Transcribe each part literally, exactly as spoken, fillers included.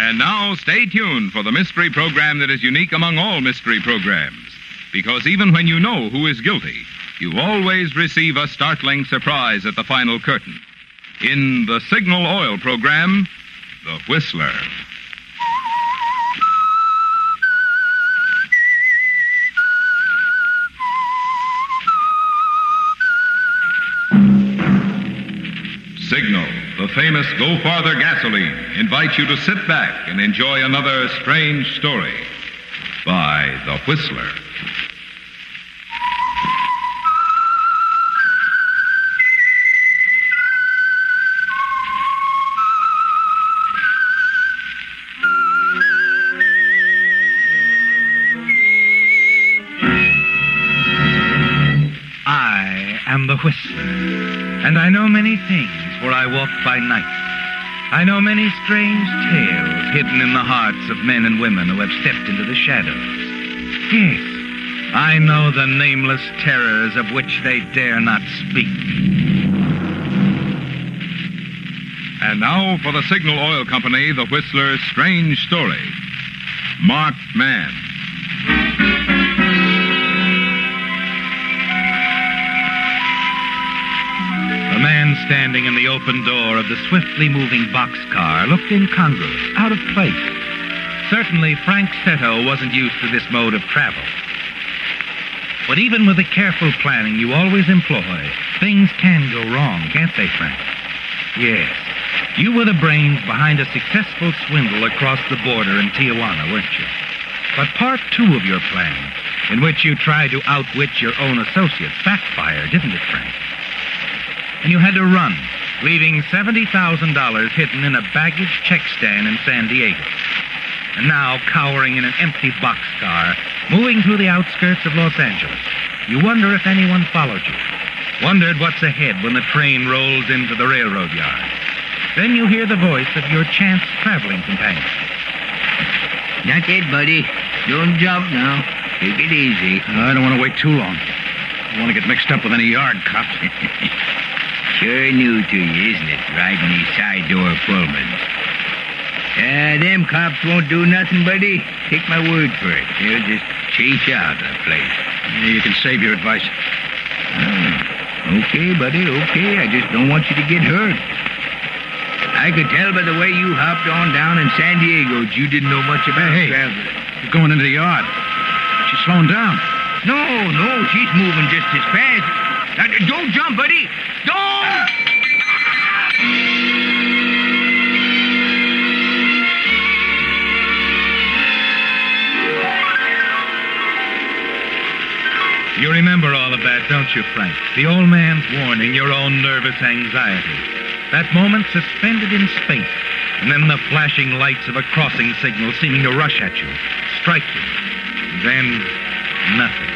And now, stay tuned for the mystery program that is unique among all mystery programs. Because even when you know who is guilty, you always receive a startling surprise at the final curtain. In the Signal Oil program, The Whistler. Signal, the famous Go Farther gasoline, invites you to sit back and enjoy another strange story by The Whistler. I am The Whistler, and I know many things, for I walk by night. I know many strange tales hidden in the hearts of men and women who have stepped into the shadows. Yes, I know the nameless terrors of which they dare not speak. And now for the Signal Oil Company, The Whistler's strange story. Marked Man. The man standing in the open door of the swiftly moving boxcar looked incongruous, out of place. Certainly, Frank Setto wasn't used to this mode of travel. But even with the careful planning you always employ, things can go wrong, can't they, Frank? Yes. You were the brains behind a successful swindle across the border in Tijuana, weren't you? But part two of your plan, in which you tried to outwit your own associates, backfired, didn't it, Frank? And you had to run, leaving seventy thousand dollars hidden in a baggage check stand in San Diego. And now, cowering in an empty boxcar, moving through the outskirts of Los Angeles, you wonder if anyone followed you. Wondered what's ahead when the train rolls into the railroad yard. Then you hear the voice of your chance traveling companion. Not it, buddy. Don't jump now. Take it easy. I don't want to wait too long. I don't want to get mixed up with any yard cops. Sure new to you, isn't it? Riding these side door Pullmans. Uh, them cops won't do nothing, buddy. Take my word for it. They'll just chase you out of the place. Yeah, you can save your advice. Oh, okay, buddy, okay. I just don't want you to get hurt. I could tell by the way you hopped on down in San Diego that you didn't know much about Hey, hey. traveling. You're going into the yard. She's slowing down. No, no, she's moving just as fast. Now, don't jump, buddy. Don't! You remember all of that, don't you, Frank? The old man's warning, your own nervous anxiety. That moment suspended in space, and then the flashing lights of a crossing signal seeming to rush at you, strike you. Then, nothing.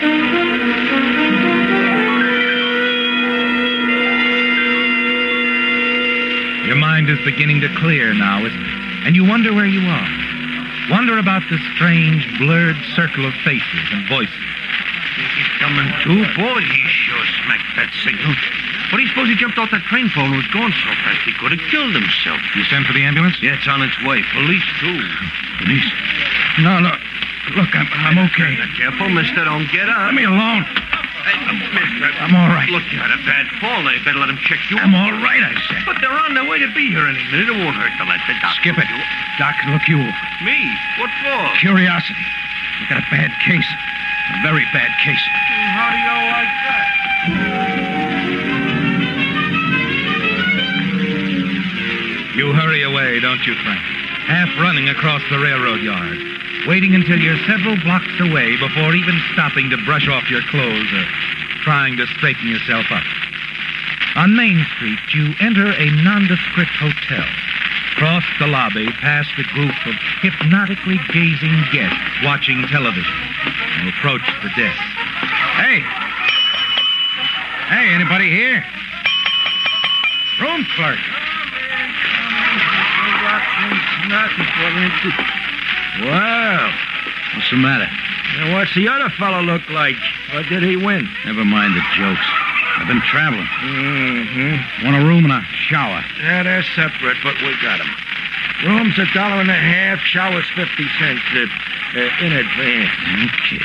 Your mind is beginning to clear now, isn't it? And you wonder where you are. Wonder about the strange, blurred circle of faces and voices. He's coming too. Boy, he sure smacked that signal. What do you suppose he jumped off that train for when it was going so fast? He could have killed himself. You sent for the ambulance? Yeah, it's on its way. Police, too. Police? No, no. Look, I'm, I'm okay. Now, careful, mister. Don't get up. Let me alone. Hey, mister. I'm all right. Look, you had a bad fall. They better let him check you. I'm all right, I said. But they're on their way to be here any minute. It won't hurt to let the doctor. Skip it. You. Doc can look you over. Me? What for? Curiosity. You got a bad case. A very bad case. How do you like that? You hurry away, don't you, Frank? Half running across the railroad yard, waiting until you're several blocks away before even stopping to brush off your clothes or trying to straighten yourself up. On Main Street, you enter a nondescript hotel. Cross the lobby past a group of hypnotically gazing guests watching television and approach the desk. Hey! Hey, anybody here? Room clerk. Wow. What's the matter? Now, what's the other fellow look like? Or did he win? Never mind the jokes. I've been traveling. Mm-hmm. Want a room and a shower. Yeah, they're separate, but we got him. Room's a dollar and a half, shower's fifty cents uh, uh, in advance. Okay.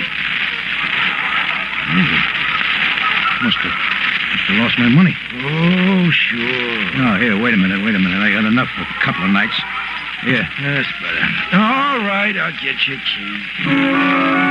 Must have, must have lost my money. Oh, sure. Oh, here, wait a minute, wait a minute. I got enough for a couple of nights. Here. That's better. All right, I'll get your key.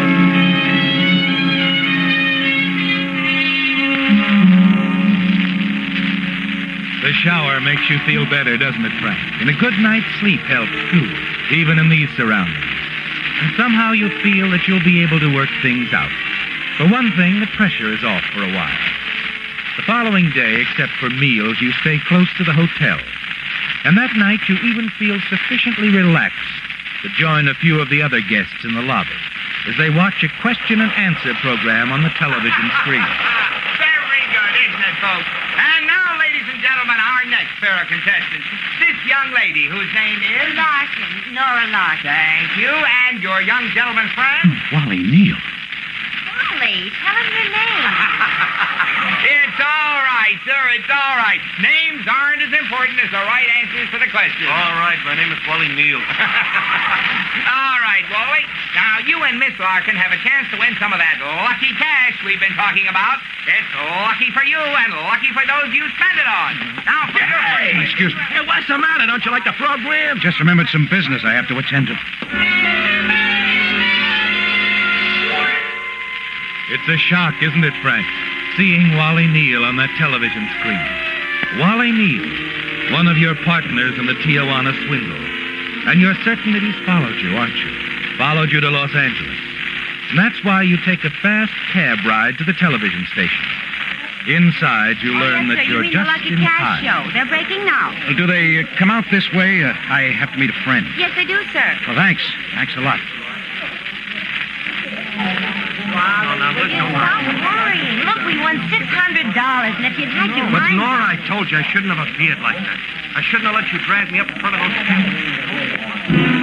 The shower makes you feel better, doesn't it, Frank? And a good night's sleep helps, too, even in these surroundings. And somehow you feel that you'll be able to work things out. For one thing, the pressure is off for a while. The following day, except for meals, you stay close to the hotel. And that night, you even feel sufficiently relaxed to join a few of the other guests in the lobby as they watch a question and answer program on the television screen. Very good, isn't it, folks? And now, ladies and gentlemen, our next pair of contestants. This young lady, whose name is... Larson, Nora Larson. Thank you. And your young gentleman friend? Wally Neal. Wally, tell him your name. It's all right, sir. It's all right. Names aren't as important as the right answers to the question. All right, my name is Wally Neal. All right, Wally. Now, you and Miss Larkin have a chance to win some of that lucky cash we've been talking about. It's lucky for you and lucky for those you spend it on. Now, for your free. Excuse me. Hey, what's the matter? Don't you like the program? Just remembered some business I have to attend to. It's a shock, isn't it, Frank? Seeing Wally Neal on that television screen. Wally Neal, one of your partners in the Tijuana swindle. And you're certain that he's followed you, aren't you? Followed you to Los Angeles. And that's why you take a fast cab ride to the television station. Inside, you Oh, learn yes, that sir. you're You mean just the Lucky in Cash time. show. They're breaking now. Uh, do they uh, come out this way? Uh, I have to meet a friend. Yes, they do, sir. Well, thanks. Thanks a lot. now, look, Stop worrying. Look, we won six hundred dollars, and if you'd had your But, mind... Nora, I told you I shouldn't have appeared like that. I shouldn't have let you drag me up in front of those kids.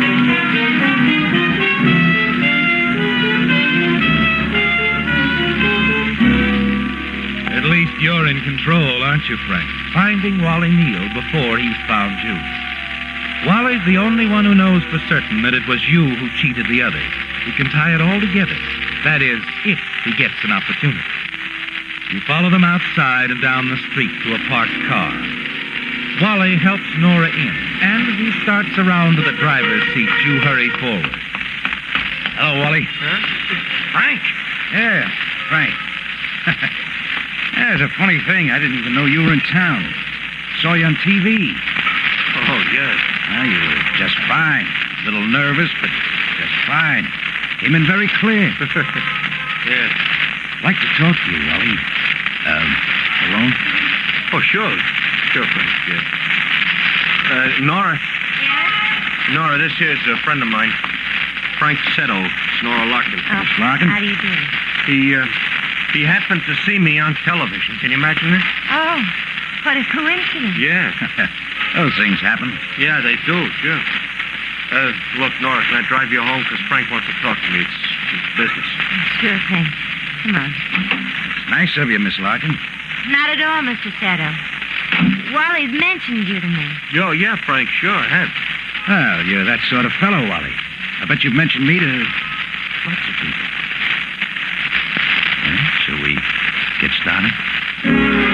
At least you're in control, aren't you, Frank? Finding Wally Neal before he's found you. Wally's the only one who knows for certain that it was you who cheated the others. He can tie it all together. That is, if he gets an opportunity. You follow them outside and down the street to a parked car. Wally helps Nora in, and as he starts around to the driver's seat, you hurry forward. Hello, Wally. Huh? Frank? Yeah, Frank. Yeah, it's a funny thing. I didn't even know you were in town. Saw you on T V. Oh, yes. Well, you were just fine. A little nervous, but just fine. Came in very clear. Yes. Like to talk to you, Wally. Um, alone? Oh, sure. Sure, Frank, yes. Uh, Nora. Yes? Nora, this here's a friend of mine. Frank Settle. It's Nora Larkin. Oh, Larkin? how do you do? He, uh, he happened to see me on television. Can you imagine it? Oh, what a coincidence. Yeah. Those things happen. Yeah, they do, sure. Uh, look, Nora, can I drive you home? Because Frank wants to talk to me. It's, it's business. Sure thing. Come on. It's nice of you, Miss Larkin. Not at all, Mister Settle. Wally's mentioned you to me. Yo, yeah, Frank, sure, I have. Well, you're that sort of fellow, Wally. I bet you've mentioned me to lots of people. Well, shall we get started?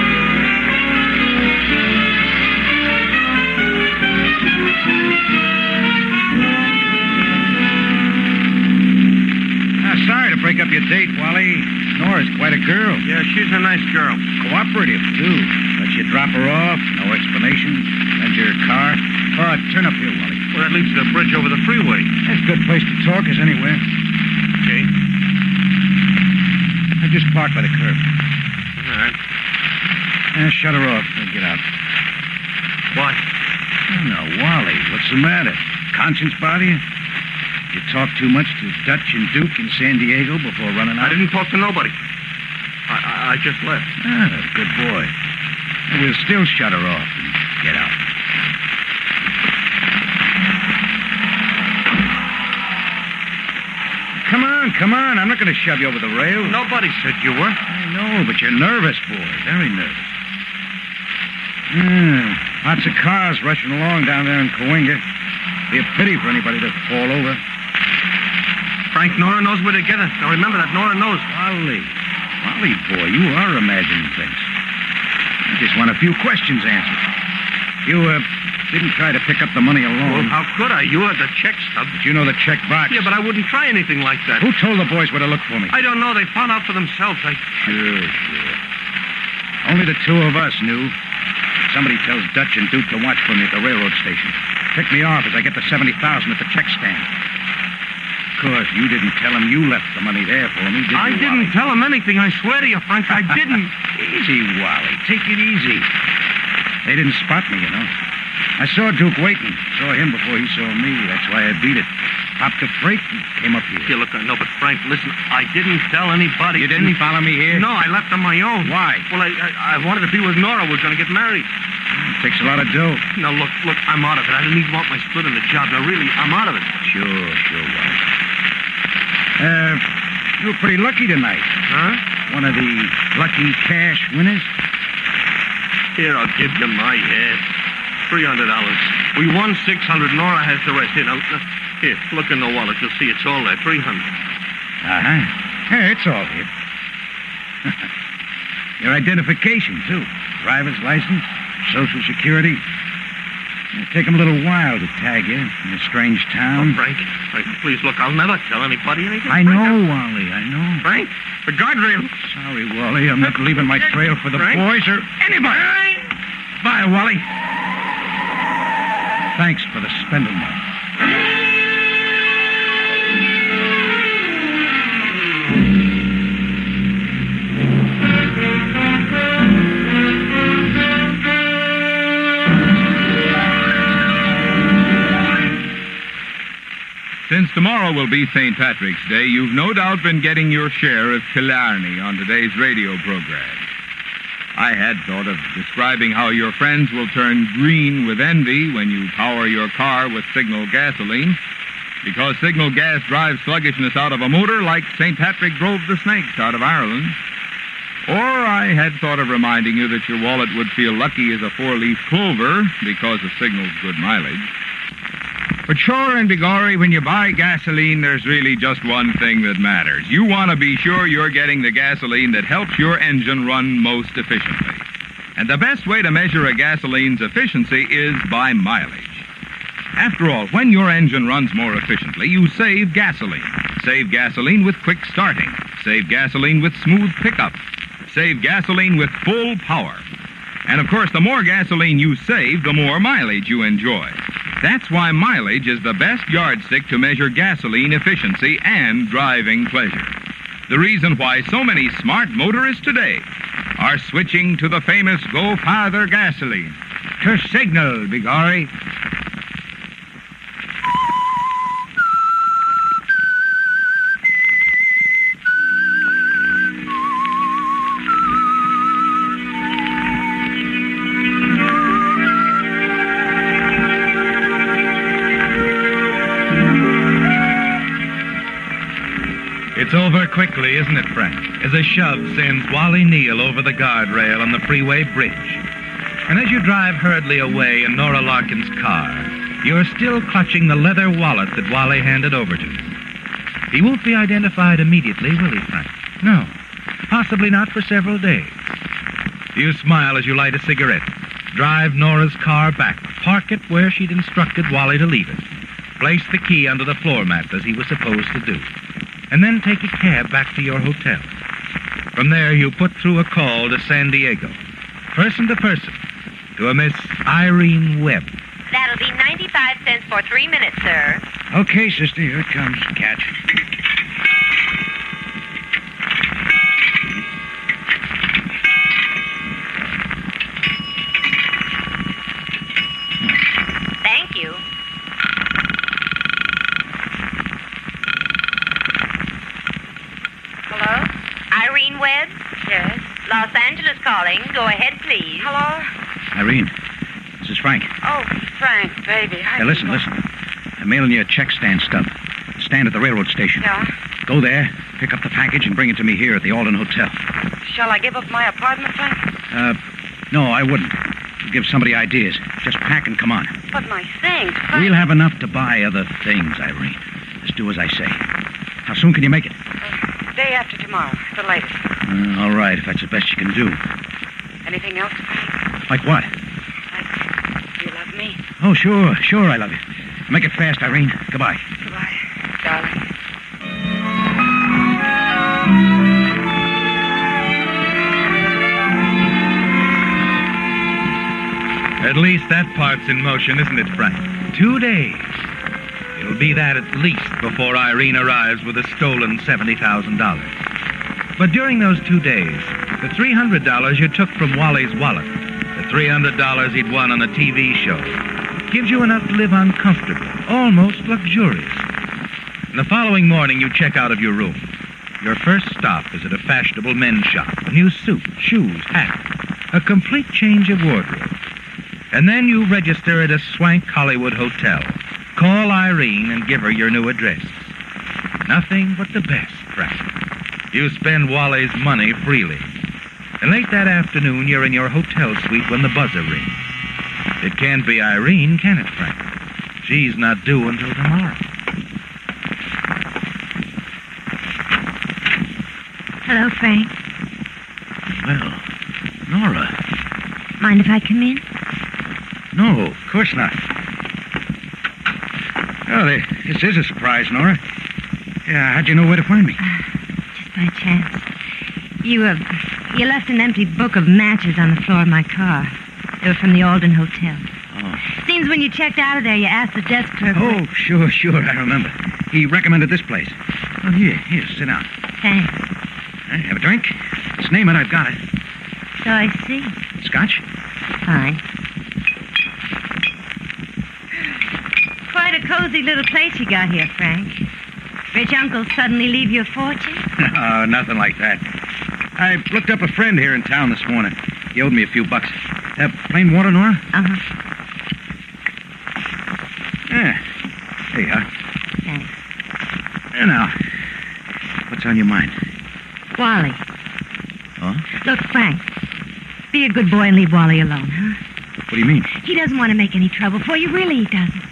Ah, sorry to break up your date, Wally. Nora's quite a girl. Yeah, she's a nice girl. Cooperative, too. Let you drop her off, no explanation. Send your car. Oh, turn up here, Wally. Well, that leads to the bridge over the freeway. That's a good place to talk as anywhere. Okay. I just parked by the curb. All right. Uh, shut her off. We'll get out. What? Oh, no, Wally, what's the matter? Conscience bother you? You talk too much to Dutch and Duke in San Diego before running out? I didn't talk to nobody. I, I, I just left. Ah, good boy. We'll still shut her off and get out. Come on, come on. I'm not going to shove you over the rail. Nobody said you were. I know, but you're nervous, boy. Very nervous. Hmm. Lots of cars rushing along down there in Cahuenga. Be a pity for anybody to fall over. Frank, Nora knows where to get us. Now remember that Nora knows. Wally. Wally, boy, you are imagining things. I just want a few questions answered. You, uh, didn't try to pick up the money Well, alone. how could I? You had the check stub. But you know the check box. Yeah, but I wouldn't try anything like that. Who told the boys where to look for me? I don't know. They found out for themselves. I... Sure, sure. Only the two of us knew. Somebody tells Dutch and Duke to watch for me at the railroad station. Pick me off as I get the seventy thousand at the check stand. Of course, you didn't tell him you left the money there for me, did I you, didn't Wally? tell him anything. I swear to you, Frank, I didn't. Easy, Wally. Take it easy. They didn't spot me, you know. I saw Duke waiting. Saw him before he saw me. That's why I beat it. Popped a freight and came up here. Yeah, look, I know, but Frank, listen, I didn't tell anybody. You didn't follow me here? No, I left on my own. Why? Well, I, I, I wanted to be with Nora. We're going to get married. It takes a lot of dough. Now, look, look, I'm out of it. I didn't even want my split in the job. Now, really, I'm out of it. Sure, sure, Wally. Uh, you were pretty lucky tonight. Huh? One of the lucky cash winners. Here, I'll give you my head. three hundred dollars. We won six hundred. Nora has the rest. Here, now, here, look in the wallet. You'll see it's all there. three hundred. Uh-huh. Yeah, it's all here. Your identification, too. Driver's license, Social Security. It'll take them a little while to tag you in a strange Oh, town. Frank, Frank, please, look, I'll never tell anybody anything. I Frank, know, I'm- Wally, I know. Frank, the guardrail. Sorry, Wally, I'm not leaving my trail for the Frank? boys or anybody. Bye, Wally. Thanks for the spending money. Since tomorrow will be Saint Patrick's Day, you've no doubt been getting your share of Killarney on today's radio program. I had thought of describing how your friends will turn green with envy when you power your car with Signal gasoline, because Signal gas drives sluggishness out of a motor like Saint Patrick drove the snakes out of Ireland. Or I had thought of reminding you that your wallet would feel lucky as a four-leaf clover because of Signal's good mileage. But sure and begorry, when you buy gasoline, there's really just one thing that matters. You want to be sure you're getting the gasoline that helps your engine run most efficiently. And the best way to measure a gasoline's efficiency is by mileage. After all, when your engine runs more efficiently, you save gasoline. Save gasoline with quick starting. Save gasoline with smooth pickup. Save gasoline with full power. And of course, the more gasoline you save, the more mileage you enjoy. That's why mileage is the best yardstick to measure gasoline efficiency and driving pleasure. The reason why so many smart motorists today are switching to the famous Go Farther gasoline. To Signal, begorry. It's over quickly, isn't it, Frank? As a shove sends Wally Neal over the guardrail on the freeway bridge. And as you drive hurriedly away in Nora Larkin's car, you're still clutching the leather wallet that Wally handed over to him. He won't be identified immediately, will he, Frank? No. Possibly not for several days. You smile as you light a cigarette. Drive Nora's car back. Park it where she'd instructed Wally to leave it. Place the key under the floor mat as he was supposed to do. And then take a cab back to your hotel. From there, you put through a call to San Diego, person to person, to a Miss Irene Webb. That'll be ninety-five cents for three minutes, sir. Okay, sister, here it comes. Catch. Thank you. Hello? Irene Webb? Yes. Los Angeles calling. Go ahead, please. Hello? Irene, this is Frank. Oh, Frank, baby. I Hey, listen, listen. I'm mailing you a check stand stub. Stand at the railroad station. Yeah? Go there, pick up the package, and bring it to me here at the Alden Hotel. Shall I give up my apartment, Frank? Uh, no, I wouldn't. to give somebody ideas. Just pack and come on. But my things, Frank. We'll have enough to buy other things, Irene. Just do as I say. How soon can you make it? Uh, day after tomorrow, the latest. Uh, all right, if that's the best you can do. Anything else, Frank? Like what? Like, you love me? Oh, sure, sure I love you. Make it fast, Irene. Goodbye. Goodbye, darling. At least that part's in motion, isn't it, Frank? Two days. It'll be that at least before Irene arrives with the stolen seventy thousand dollars. But during those two days, the three hundred dollars you took from Wally's wallet, the three hundred dollars he'd won on a T V show, gives you enough to live on comfortably, almost luxurious. And the following morning, you check out of your room. Your first stop is at a fashionable men's shop. A new suit, shoes, hat, a complete change of wardrobe. And then you register at a swank Hollywood hotel. Call Irene and give her your new address. Nothing but the best, Frank. You spend Wally's money freely. And late that afternoon, you're in your hotel suite when the buzzer rings. It can't be Irene, can it, Frank? She's not due until tomorrow. Hello, Frank. Well, Nora. Mind if I come in? No, of course not. Oh, this is a surprise, Nora. Yeah, how'd you know where to find me? Uh, just by chance. You, uh, you left an empty book of matches on the floor of my car. They were from the Alden Hotel. Oh. Seems when you checked out of there, you asked the desk clerk... Oh, sure, sure, I remember. He recommended this place. Oh, here, here, sit down. Thanks. Hey, have a drink? Just name it, I've got it. So I see. Scotch? Fine. Quite a cozy little place you got here, Frank. Rich uncle suddenly leave you a fortune? No, nothing like that. I looked up a friend here in town this morning. He owed me a few bucks. Uh, plain water, Nora? Uh-huh. Yeah. There you are. Thanks. There now. What's on your mind? Wally. Oh? Look, Frank, be a good boy and leave Wally alone, huh? What do you mean? He doesn't want to make any trouble for you. Really, he doesn't.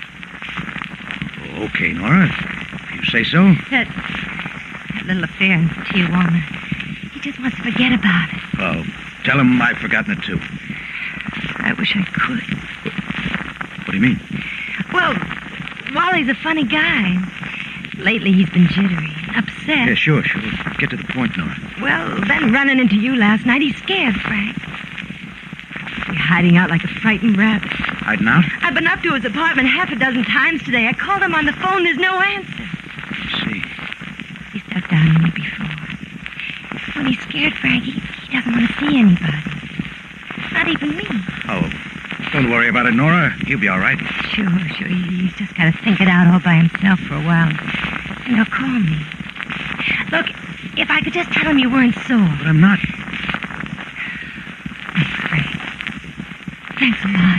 Okay, Nora. If you say so. That, that little affair in Tijuana. He just wants to forget about it. Oh, tell him I've forgotten it, too. I wish I could. What, what do you mean? Well, Wally's a funny guy. Lately, he's been jittery, upset. Yeah, sure, sure. Get to the point, Nora. Well, then running into you last night, he's scared, Frank. You're hiding out like a frightened rabbit. Hiding out? I've been up to his apartment half a dozen times today. I called him on the phone. There's no answer. I see. He stuck down on me before. When he's scared, Frank, he, he doesn't want to see anybody. Not even me. Oh, don't worry about it, Nora. He'll be all right. Sure, sure. He, he's just got to think it out all by himself for a while. And he'll call me. Look, if I could just tell him you weren't sore. But I'm not. Thanks, Frank. Thanks a lot.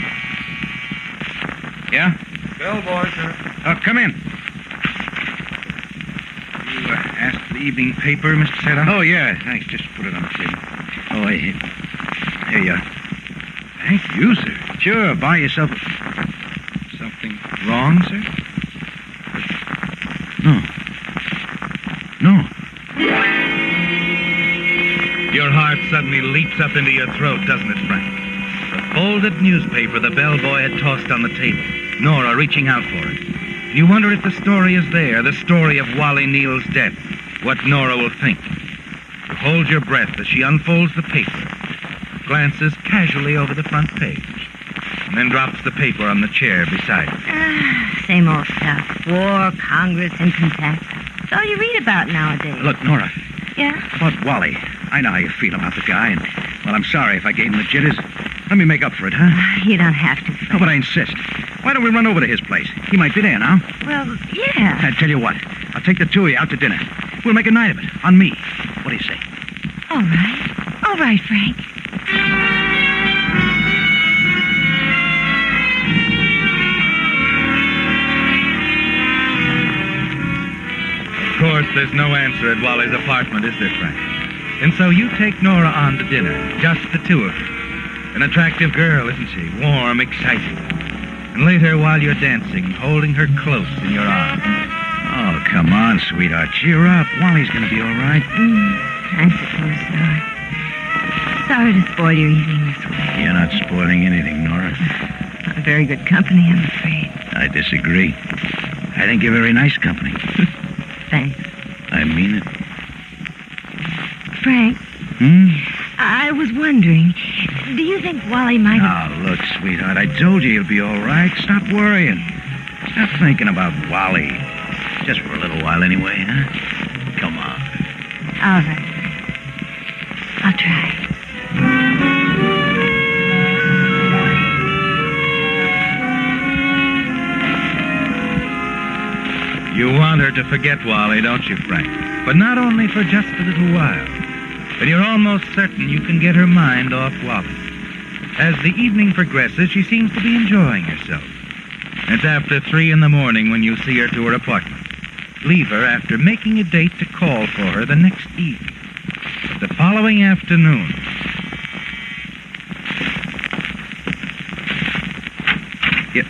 Yeah? Bellboy, sir. Oh, come in. You uh, asked for the evening paper, Mister Seto? Oh, yeah. Thanks. Just put it on the table. Oh, hey, here. Here you are. Thank you, sir. Sure, buy yourself a... Something wrong, sir? No. No. Your heart suddenly leaps up into your throat, doesn't it, Frank? The folded newspaper the bellboy had tossed on the table. Nora reaching out for it. You wonder if the story is there, the story of Wally Neal's death, what Nora will think. You hold your breath as she unfolds the paper, glances casually over the front page, and then drops the paper on the chair beside her. Ah, same old stuff. War, Congress, income tax. It's all you read about nowadays. Look, Nora. Yeah? About Wally. I know how you feel about the guy, and, well, I'm sorry if I gave him the jitters. Let me make up for it, huh? You don't have to, Frank. No, but I insist. Why don't we run over to his place? He might be there now. Well, yeah. I tell you what. I'll take the two of you out to dinner. We'll make a night of it. On me. What do you say? All right. All right, Frank. Of course, there's no answer at Wally's apartment, is there, Frank? And so you take Nora on to dinner, just the two of you. An attractive girl, isn't she? Warm, exciting. And later, while you're dancing, holding her close in your arms. Oh, come on, sweetheart. Cheer up. Wally's going to be all right. Mm, I suppose so. Sorry to spoil your evening this way. You're not spoiling anything, Nora. Not very good company, I'm afraid. I disagree. I think you're very nice company. Thanks. I mean it. Frank, Hmm? I was wondering, do you think Wally might have... Oh, look, sweetheart, I told you you'll be all right. Stop worrying. Stop thinking about Wally. Just for a little while anyway, huh? Come on. All right. I'll try. You want her to forget Wally, don't you, Frank? But not only for just a little while. But you're almost certain you can get her mind off Wally. As the evening progresses, she seems to be enjoying herself. It's after three in the morning when you see her to her apartment. Leave her after making a date to call for her the next evening. But the following afternoon... Yeah.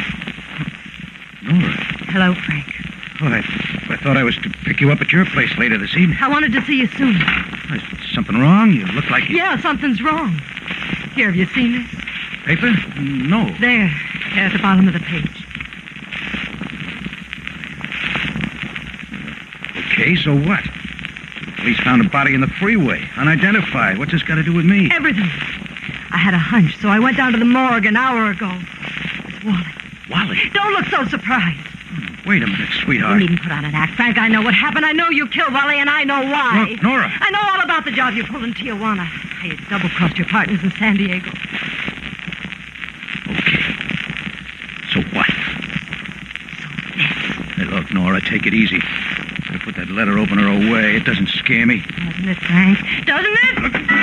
Nora. Hello, Frank. Oh, I, I thought I was to pick you up at your place later this evening. I wanted to see you soon. Is something wrong? You look like you... Yeah, something's wrong. Here, have you seen this? Paper? No. There, at the bottom of the page. Okay, so what? Police found a body in the freeway, unidentified. What's this got to do with me? Everything. I had a hunch, so I went down to the morgue an hour ago. It's Wally. Wally? Don't look so surprised. Wait a minute, You sweetheart. needn't put on an act, Frank. I know what happened. I know you killed Wally, and I know why. Look, Nora. I know all about the job you pulled in Tijuana. How you double-crossed your partners in San Diego. Okay. So what? Hey, look, Nora, take it easy. I put that letter opener away. It doesn't scare me. Doesn't it, Frank? Doesn't it?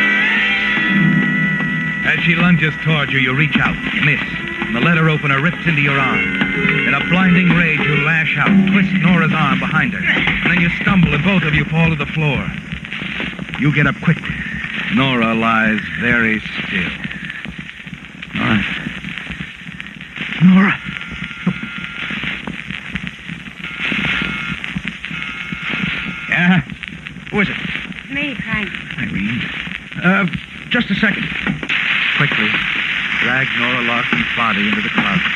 As she lunges toward you, you reach out, miss, and the letter opener rips into your arm. In a blinding rage, you lash out, twist Nora's arm behind her, and then you stumble and both of you fall to the floor. You get up quickly. Nora lies very still. Nora. Nora. Yeah? Who is it? Me, Frank. Irene. Uh, just a second. Quickly, drag Nora Larson's body into the closet.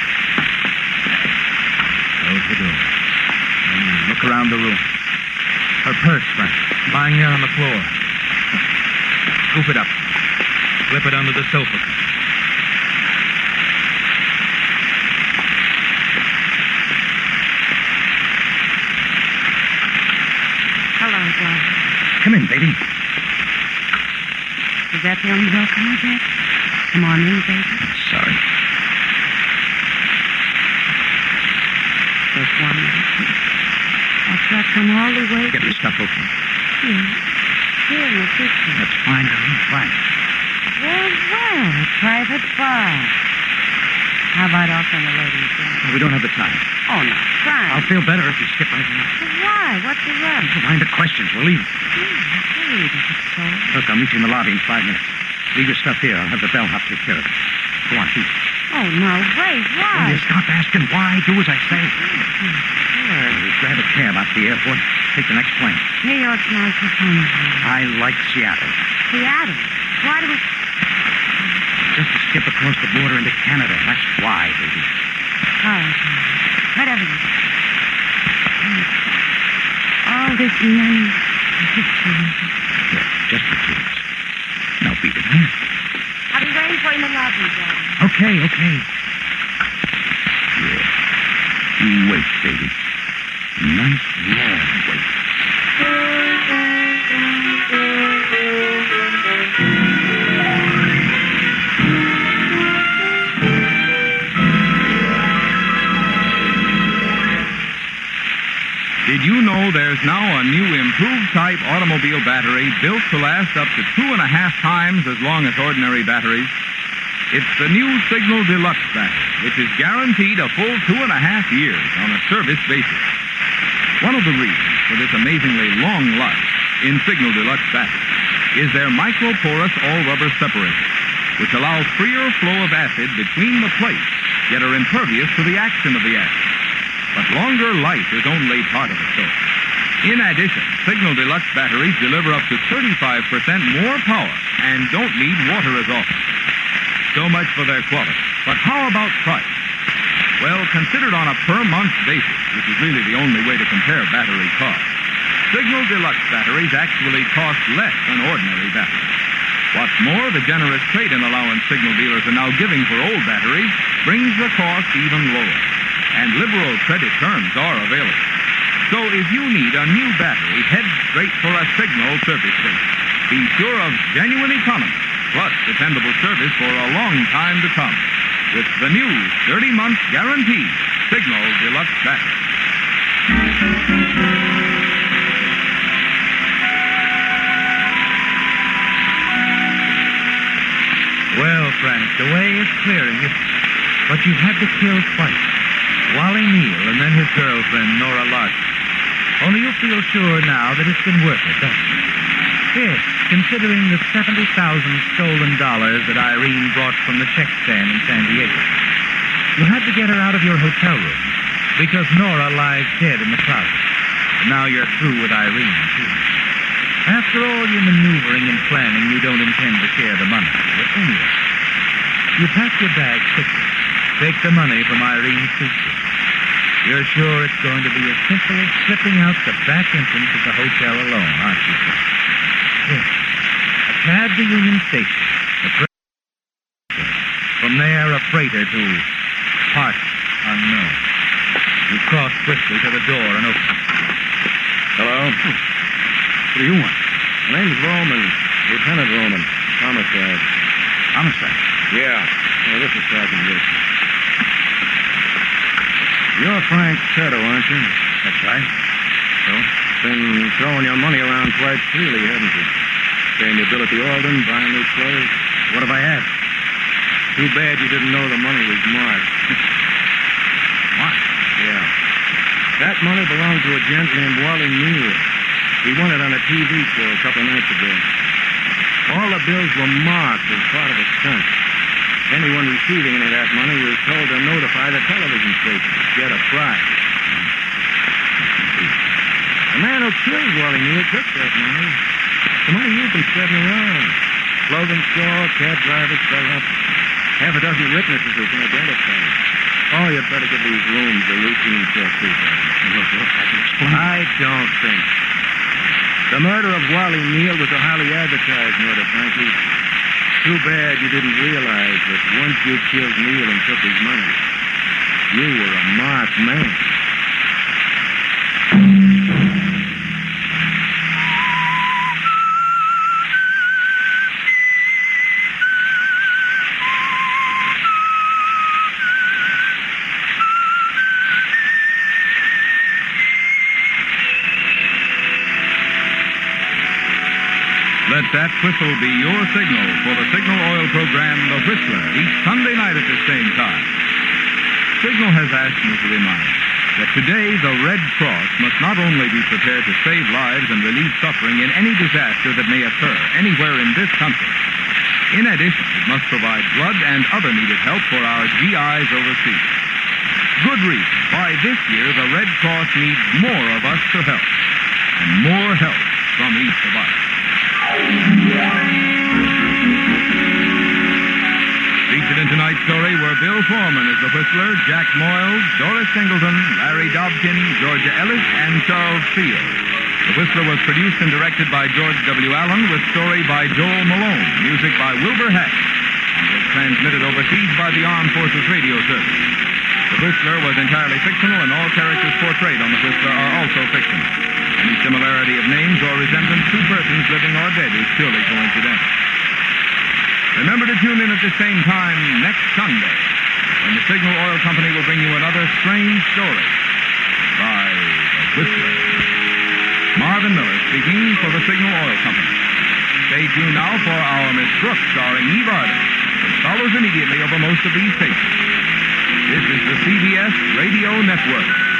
Close the door. And look around the room. Her purse, Frank, lying there on the floor. Scoop it up. Slip it under the sofa. Hello, Bob. Come in, baby. Is that the only welcome you get? Come on in, baby. Sorry. There's one. I've got come all the way. Get the stuff open. Here. Here in the kitchen. That's fine, Irene. Fine. Well, well, a private bar. How about off on the ladies' room? Well, we don't have the time. Oh, no, Frank. I'll feel better if you skip right in. Why? What's the rush? Never mind the questions. We're leaving. Hey, is it so? Look, I'll meet you in the lobby in five minutes. Leave your stuff here. I'll have the bellhop take care of it. Go on, eat. Oh, no, wait, Will why? you stop asking why? Do as I say. Sure. We grab a cab out to the airport. Take the next plane. New York's nice and fun. I like Seattle. Seattle. Why do we... Just to skip across the border into Canada. That's why, baby. All right, whatever you say. All this money. Yeah, just for kids. Now beat it, huh? I'll be waiting for you in the lobby, John. Okay, okay. Yeah. You wait, baby. Nice long wait. Did you know there's now a new improved type automobile battery built to last up to two and a half times as long as ordinary batteries? It's the new Signal Deluxe battery, which is guaranteed a full two and a half years on a service basis. One of the reasons for this amazingly long life in Signal Deluxe batteries is their microporous all-rubber separator. which allow freer flow of acid between the plates, yet are impervious to the action of the acid. But longer life is only part of the story. In addition, Signal Deluxe batteries deliver up to thirty-five percent more power and don't need water as often. So much for their quality. But how about price? Well, considered on a per-month basis, which is really the only way to compare battery cost, Signal Deluxe batteries actually cost less than ordinary batteries. What's more, the generous trade-in allowance Signal dealers are now giving for old batteries brings the cost even lower. And liberal credit terms are available. So if you need a new battery, head straight for a Signal service station. Be sure of genuine economy, plus dependable service for a long time to come. With the new thirty-month guarantee Signal Deluxe battery. Well, Frank, the way is clearing it. But you've had to kill twice. Wally Neal and then his girlfriend, Nora Larson. Only you feel sure now that it's been worth it, don't you? Yes, considering the seventy thousand stolen dollars that Irene brought from the check stand in San Diego. You had to get her out of your hotel room because Nora lies dead in the closet. And now you're through with Irene, too. After all your maneuvering and planning, you don't intend to share the money. But anyway, you pack your bag quickly. Take the money from Irene's suitcase. You're sure it's going to be as simple as slipping out the back entrance of the hotel alone, aren't you? Yes. A cab to Union Station. A freighter. From there, a freighter to part unknown. You cross quickly to the door and open it. Hello? What do you want? My name's Roman. Lieutenant Roman. Homicide. Homicide? Yeah. Well, this is Sergeant Wilson. You're Frank Turtle, aren't you? That's right. So? Been throwing your money around quite freely, haven't you? Paying your bill at the Alden, buying new clothes. What have I had? Too bad you didn't know the money was marked. What? Yeah. That money belonged to a gent named Wally Neal. He won it on a T V show a couple nights ago. All the bills were marked as part of a stunt. Anyone receiving any of that money was told to notify the television station to get a prize. The man who killed Wally Neal took that money. The money you've been spreading around. Clothing store, cab drivers fell up. Half a dozen witnesses who can identify him. Oh, you'd better give these rooms a routine check, too, Look, look, I can explain. I don't think so. The murder of Wally Neal was a highly advertised murder, Frankie. Too bad you didn't realize that once you killed Neal and took his money, you were a marked man. Let that whistle be your signal for the Signal Oil program, The Whistler, each Sunday night at the same time. Signal has asked me to remind you that today the Red Cross must not only be prepared to save lives and relieve suffering in any disaster that may occur anywhere in this country. In addition, it must provide blood and other needed help for our G Is overseas. Good reason why this year the Red Cross needs more of us to help, and more help from each of us. Featured in tonight's story were Bill Foreman as the Whistler, Jack Moyles, Doris Singleton, Larry Dobkin, Georgia Ellis, and Charles Field. The Whistler was produced and directed by George W. Allen with story by Joel Malone, music by Wilbur Hatch, and was transmitted overseas by the Armed Forces Radio Service. The Whistler was entirely fictional, and all characters portrayed on the Whistler are also fictional. Any similarity of names or resemblance to persons living or dead is purely coincidental. Remember to tune in at the same time next Sunday, when the Signal Oil Company will bring you another strange story by The Whistler. Marvin Miller speaking for the Signal Oil Company. Stay tuned now for our Miss Brooks, starring Eve Arden, which follows immediately over most of these stations. This is the C B S Radio Network.